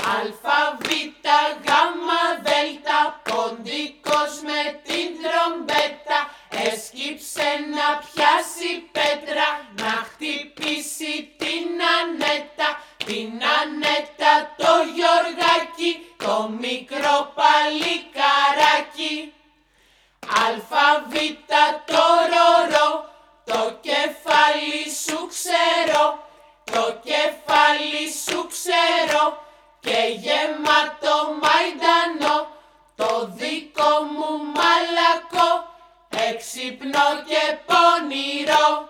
Αλφα, Β, Γ, Δέλτα, ποντικός με την τρομπέτα. Έσκυψε να πιάσει πέτρα, να χτυπήσει την Ανέτα. Την Ανέτα το Γιωργάκι, το μικρό παλικαράκι. Αλφα, Β, το Ρορό, το κεφάλι σου ξέρω. Το κεφάλι σου ξέρω και γεμάτο μαϊντανό. Το δικό μου μαλακό, έξυπνο και πονηρό.